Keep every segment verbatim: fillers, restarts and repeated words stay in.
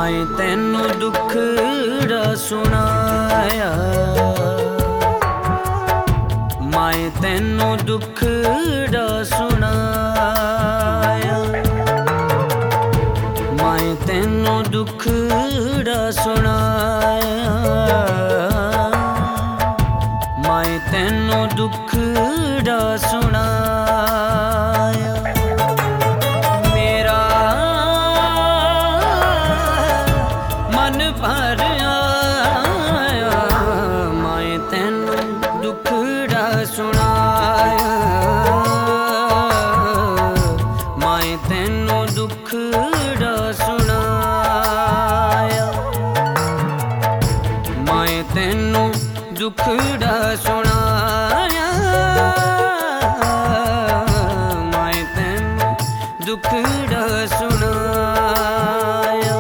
मैं तेनू दुखड़ा सुनाया, मैं तेनू दुखड़ा सुनाया, मैं तेनू दुखड़ा सुनाया, मैं तेनू दुखड़ा सुनाया। मेरा मन भर आया, मैं तेनू दुखड़ा सुनाया, मैं तेनू दुखड़ा सुनाया, मैं तेनू दुखड़ा सुनाया, मैं तेनू दुखड़ा सुनाया।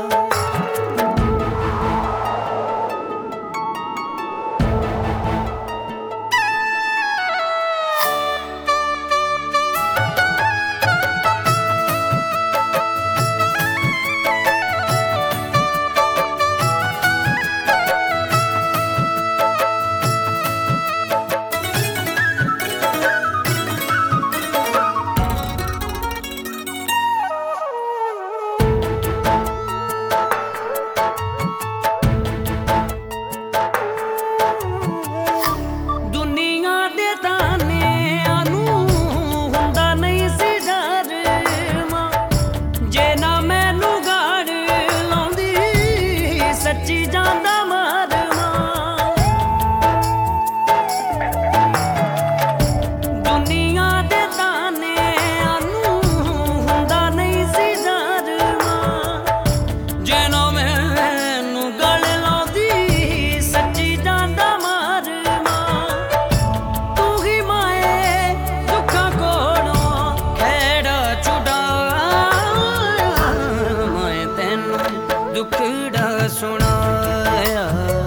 दुखड़ा सुनाया,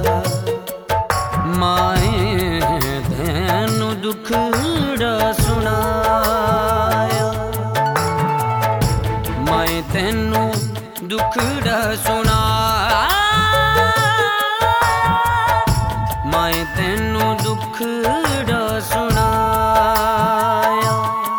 मैं तेनू दुखड़ा सुनाया, मैं तेनू दुखड़ा सुनाया, मैं तेनू दुखड़ा सुनाया।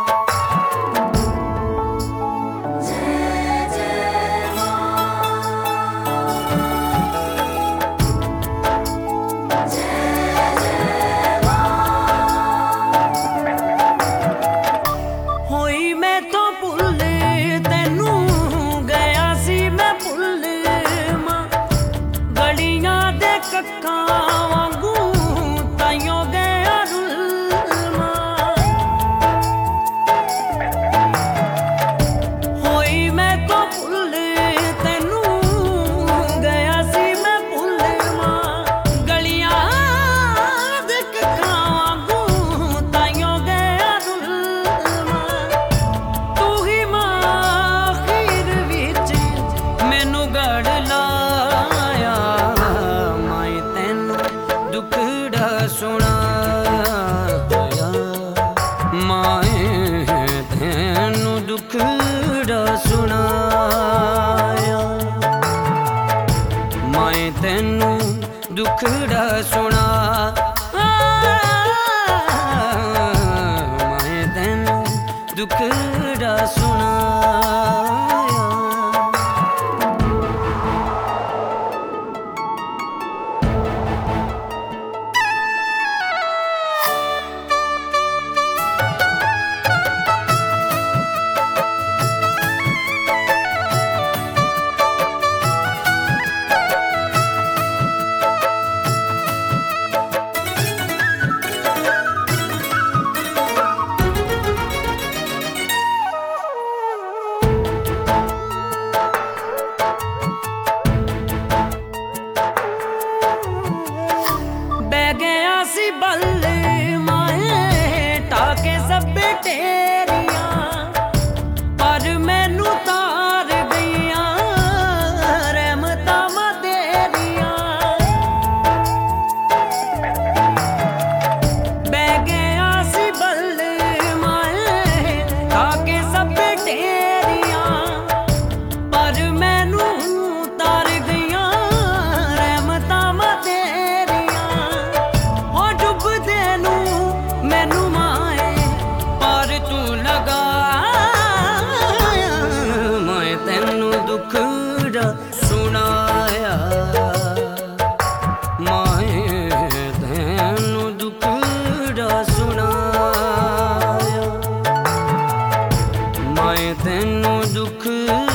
दुखड़ा सुनाया, मैं तेनू दुखड़ा सुनाया, मैं तेनू दुखड़ा सुनाया। लगाया, मैं तेनू दुखड़ा सुनाया, मैं तेनू दुखड़ा सुनाया, मैं तेनू दुख